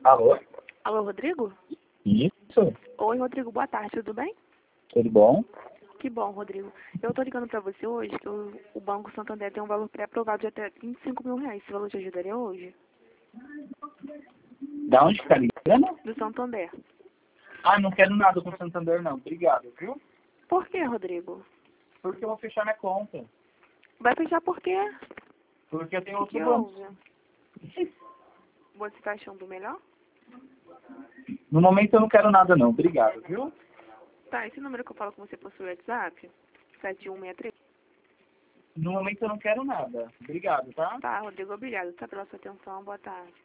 Alô? Alô, Rodrigo? Isso? Oi, Rodrigo, boa tarde, tudo bem? Tudo bom? Que bom, Rodrigo. Eu tô ligando pra você hoje que o Banco Santander tem um valor pré-aprovado de até R$ 25.000. Esse valor te ajudaria hoje? Da onde que tá ligando? Do Santander. Ah, não quero nada com o Santander não. Obrigado, viu? Por quê, Rodrigo? Porque eu vou fechar minha conta. Vai fechar por quê? Porque eu tenho O que outro banco. houve? Você tá achando melhor? No momento eu não quero nada não. Obrigado, viu? Tá, esse número que eu falo com você possui WhatsApp? 7163. No momento eu não quero nada. Obrigado, tá? Tá, Rodrigo, obrigado, tá, pela sua atenção. Boa tarde.